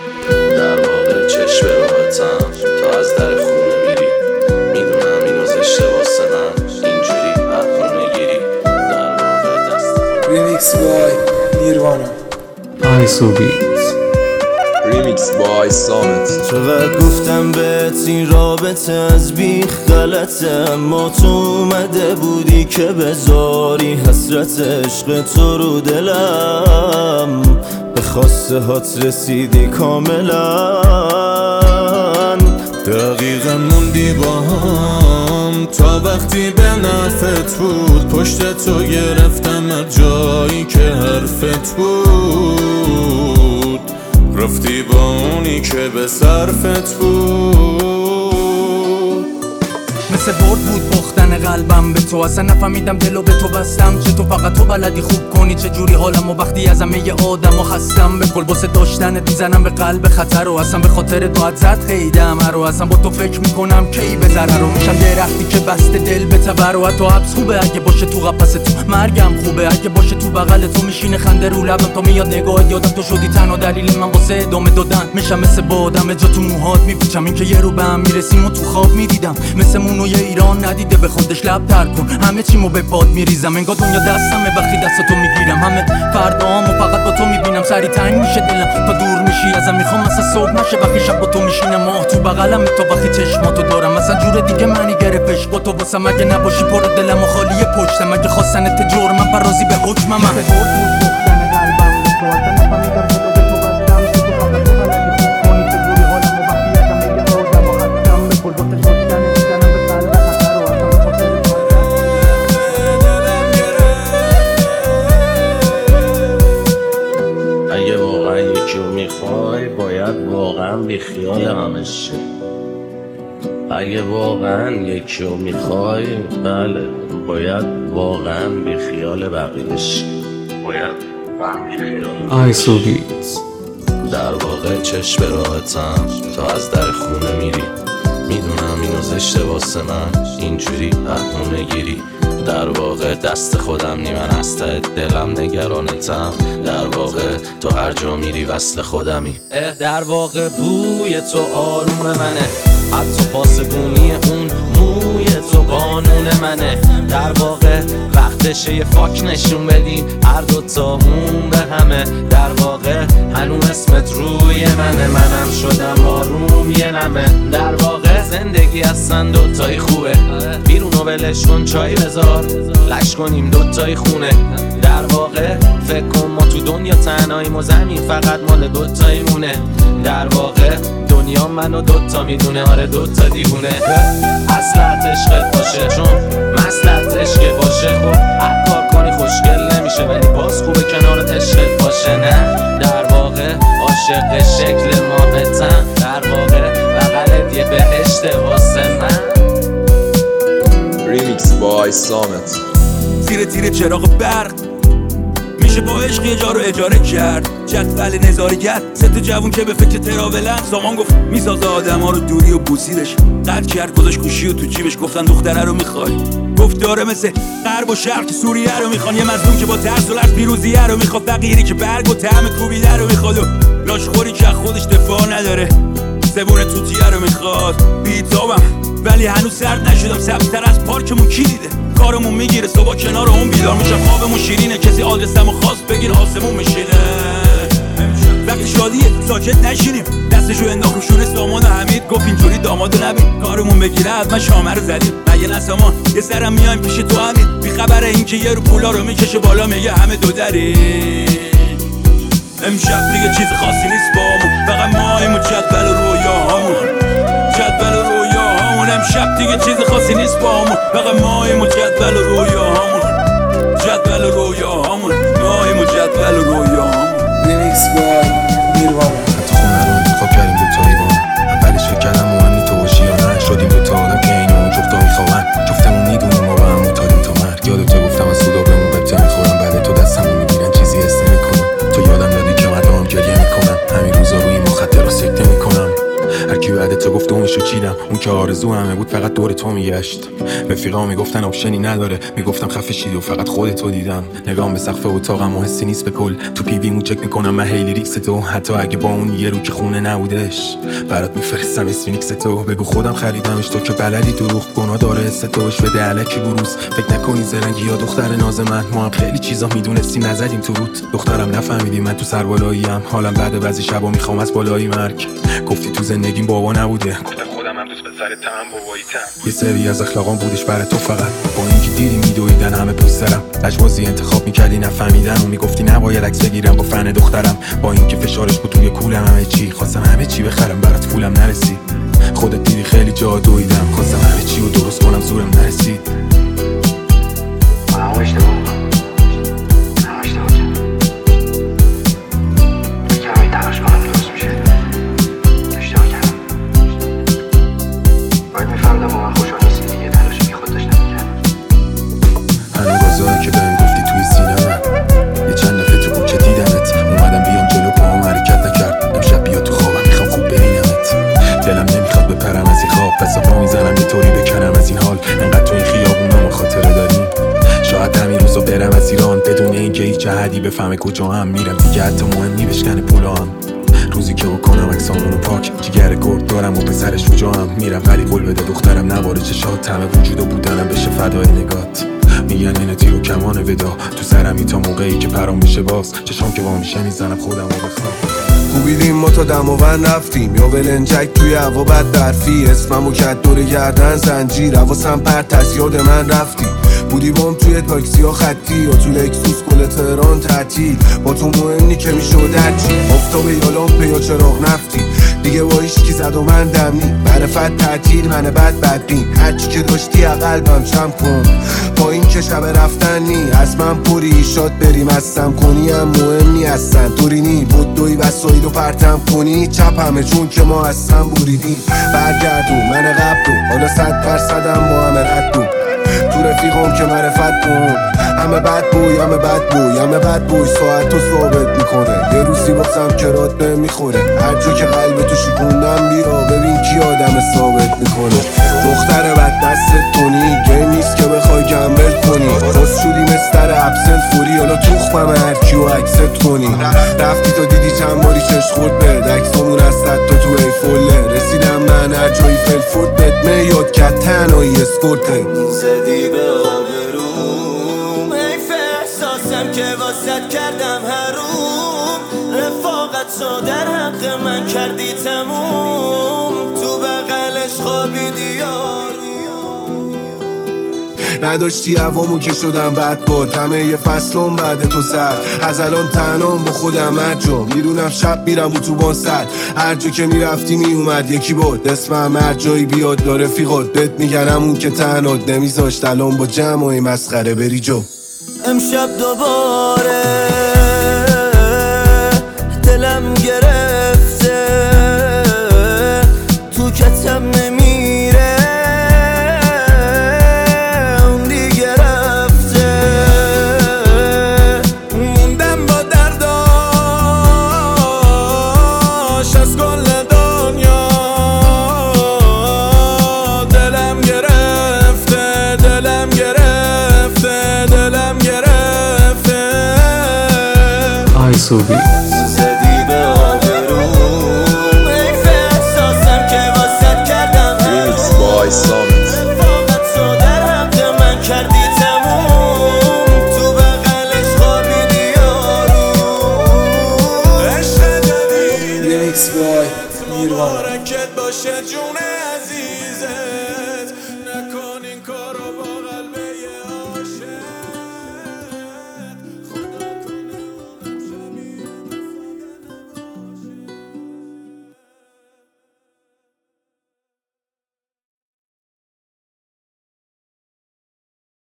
در واقع چشم راحتم تا از در خونه میری. میدونم اینو زشته واسه من اینجوری بهونه گیری. در واقع دست ریمیکس بای نیروانا آیسو بیت ریمیکس بای سامت. چقدر گفتم بهت این رابطه از بیخ غلطه، اما تو اومده بودی که بذاری حسرت عشق تو رو دلم، به خواسته هات رسیدی کاملا. دقیقا موندی با هم تا وقتی به نفت بود، پشت تو گرفتم از جایی که حرفت بود، رفتی با اونی که به صرفت بود. مثل برد بود باختن قلبم به تو، اصلا نفهمیدم دلو به تو بستم، چه تو فقط تو بلدی خوب کنی چه جوری حالم و وقتی از همه ی آدم و خستم. به کل باسه داشتنت میزنم به قلب خطر و اصلا به خاطر تو زد خیدم رو، اصلا با تو فکر میکنم کی به ضرر رو میشم درختی که بسته دل به تبر و حتی حبس خوبه اگه باشه تو قفس تو، مرگم خوبه اگه باشه تو بغل تو، میشینه خنده رو لبم تا میاد نگاهت یادم تو شدی تنها دلیل من واسه ادامه دادن، میشم مثل بادم جا تو موهات میپیچم، این که یه رو به هم میرسیم و تو خواب میدیدم، مثل مونوی ایران ندیده به خودش لب تر کن، همه چیمو به باد میریزم، انگار دنیا دستمه وقتی دستاتو میگیرم، همه فردامو فقط با تو میبینم، سری تنگ میشه دلم تا دور میشی ازم، میخوام مثلا صبح نشه وقتی شب با تو میشینه ماه تو بغلم، تا وقتی چشماتو دارم مثلا جور دیگه منی گرفتش با تو واسم، اگه نباشی پر دلم و خالی پشتم، اگه خواستنت جرمم فرازی به حکمم. اگه واقعا یکیو میخوای باید واقعا بیخیال همش شی. اگه واقعا یکیو میخوای بله باید واقعا بیخیال بقیه شی. باید واقعا بیخیال آیسو بیت. در واقع چشم راحتم تا از در خونه میری. میدونم اینو زشته واسه من اینجوری بهونه گیری. در واقع دست خودم نی، من از ته دلم نگرانتم. در واقع تو هر جا میری وصل خودمی. در واقع بوی تو آروم منه، حتی پاسبونی اون موی تو قانون منه. در واقع وقتشه یه فاک نشون بدیم هر دوتامون به همه. در واقع هنوز اسمت روی منه، منم شدم آروم یه نمه. در واقع زندگی اصلا دوتایی خوبه، بیرونو ولش کن چای بذار لش کنیم دوتایی خونه. در واقع فکر کن ما تو دنیا تنهاییم و زمین فقط مال دوتایی مونه. در واقع دنیا منو دوتا میدونه، آره دوتا دیوونه. اصلت عشقت باشه چون مصلحت عشق باشه، خب هر کار کنی خوشگل نمیشه ولی باز خوبه کنارت عشقت باشه. نه در واقع عاشق شکل ماهتم، در واقع بغلت یه بهشت واسه من. ریمیکس بای سامت. تیره تیره چراغ برق میشه با عشق یه جا رو اجاره کرد. جدول نظارگر ست جوون که به فکر تراولن، زمان گفت میسازه آدم ها رو دوری و بوسیدش. قد کرد گذاشت گوشی و تو جیبش، گفتن دختره رو میخوای، گفت داره مثل غرب و شرق که سوریه رو میخوان. یه مظلوم که با ترس و لرز پیروزیه رو میخواد، فقیری که برگ و طعم کوبیده رو میخواد و لاشخوری که خودش دفاع نداره. زبون توتیه رو میخواد. بیتابم ولی هنوز سرد نشدم، سبزتر از پارکمون کی دیده. کارمون میگیره صبح کنار اون بیدار میشم، خوابمون شیرینه کسی آدرسمو خواست بگیر آسمون میشینه. وقتی شادیه ساکت نشینیم، دستشو انداخت رو شونه سامان و حمید گفت اینجوری دامادو نبین. کارمون بگیره حتما شامه رو زدیم، مگه نه سامان یه سرم میایم پیش تو حمید. بیخبره این که یه رو پولا رو میکشه بالا میگه همه دو دری. امشب دیگه چیز خاصی نیست بامون، فقط ماییم و جدول و رویاهامون. جدول و رویاهامون امشب دیگه چیز خاصی نیست بامون، فقط ماییم و جدول و رویاهامون. جدول و رویاهامون ماییم و جدول و رویاهامون. ریمیکس بای نیروانا. حتی خونه رو انتخاب کردیم دوتایی با هم، اولش فکر کردم مهمی تو باشی یا نه، شدیم دوتا آدم که اینو اون جفتا میخوابن. جفتمون میدونیم ما با هم متادیم تا مرگ. یادته گفتم از خدا بهمون ببته میخورم، بعد تو دستمون میگیرن چیزی حس نمیکنم. تو یادم دادی که مردمم گریه میکنن، همین روزا روی مخدر رو سکته میکنم. هر کی بعد تو گفت اونشو چیدم، اون که آرزو همه بود فقط دور تو میگشت. رفیقا میگفتن آپشنی نداره، میگفتم خفه شید و فقط خودتو دیدم. نگام به سقف اتاقم و حسی نیست به کل، تو پی ویمو چک میکنم من هیلی ریکس تو. حتی اگه با اون یه رو که خونه نبودش برات میفرستم اسفینیکس تو. بگو خودم خریدمش، تو که بلدی دروغ گناه داره استوش بده الکی بروز. فکر نکنی زرنگی یا دختر ناز من، ما هم خیلی چیزا میدونستی نزدیم تو روت. دخترم نفهمیدی من تو سربالاییم، حالم بعد بعضی شبا میخوام از بالایی مرگ. گفتی تو زندگیم بابا نبوده، گفتم خودم هم دوست پسر تم باباییتم. یه سری از اخلاقام بودش برای تو فقط، با اینکه دیدی میدویدن همه پوسترم. لجبازی انتخاب میکردی نفهمیدن و میگفتی نباید عکس بگیرم با فن دخترم. با اینکه فشارش بود توی کولم همه چی، خواستم همه چی بخرم برات پولم نرسید. خودت دیدی خیلی جا دویدم، خواستم همه چی رو درست کنم زورم نرسید. که بهم گفتی توی سینه‌ام، یه چند دفعه تو کوچه دیدمت، اومدم بیام جلو پاهم حرکت نکرد. امشب بیا تو خوابم میخوام خوب ببینمت. دلم نمیخواد بپرم از این خواب، پس پا میزنم یه طوری بکنم از این حال. انقدر تو این خیابونا ما خاطره داریم، شاید همین روزا برم از ایران بدون اینکه هیچ احدی بفهمه کجا هم میرم. دیگه حتی مهم نی بشکنه پولام، روزی که بکنم عکسامونو پاک. جگر گرد دارم و پسر شجاعم، میرم ولی قول بده دخترم نباره چشات. همه وجود و بودنم بشه فدای نگات. میگن این تیر و کمان ودا تو سرمی تا موقعی که پرام میشه باز. چشام که با میشه میزنم خودم و بخوام. خوبیدیم ما تا دماوند رفتیم، یا ولنجک توی هوا بد برفی. اسممو کت دور گردن زنجیر، حواسم پرت از یاد من رفتی. بودی بام توی تاکسی ها خطی، یا تو لکسوس کل تهران تعطیل. با تو مهم نی که میشد هرچی، آفتاب یا لامپه یا چراغ نفتی. دیگه با هیچکی زد و من دم نی، معرفت تعطیل من بدبین. هرچی که داشتی قلبم جمع کن، با این که شب رفتن نی. از من پری شاد بریم هستم کنی هم مهم نی هستن. طوری نی بود دوی وسایل رو پرتم کنی، چپ همه چون که ما هستم بریدیم. برگردون من قبل حالا 100% با همه ردون. تو رفیقم که معرفت کن، همه بد بوی همه بد بوی همه بد بوی. ساعت تو ثابت میکنه، یه روزی واسم کرات به میخوره. هر جا که قلب تو شکوندم بیرا، ببین کی آدم ثابت میکنه. دختر بد دستت کنی، گیم نیست که بخوای گمبل کنی. باز شدی مستر ابسنت فوری، حالا توخمم هرکی و اکسپت کنی. رفتی تا دیدی چند باری چش خورد به عکسامون از تا تو ایفوله. رسیدم من هر جایی فلفورد بهت میاد که تنهایی اسکورته. زدی به آبروم، حیف احساسم که واسد کردم حروم. رفاقت تو در حق من کردی تموم، تو بغلش خوابیدی یارو. نداشتی هوامو که شدم بد باد، همه یه فصلم بعد تو سر. از الان تنهام با خودم هرجا میرونم، شب میرم اتوبان سر. هر جا که میرفتی میومد یکی بود، اسمم هر جایی بیاد داره رفیقات. بهت میگنم اون که تنهات نمیذاشت الان با جمعای مسخره بری جو. امشب دوباره دلم گرفته، تو کتم نمیره، اون دیگه رفته. موندم با درداش از کل دنیا. دلم گرفته دلم گرفته دلم گرفته. آی سوبی زدی به آبروم، حیف احساسم که واسد کردم Remix by Summit. رفاقت تو در حق من کردی تموم، تو بغلش خوابیدی یارو. عشق جدید لیکس بای نیروانا. مبارکت باشه جون عزیزه.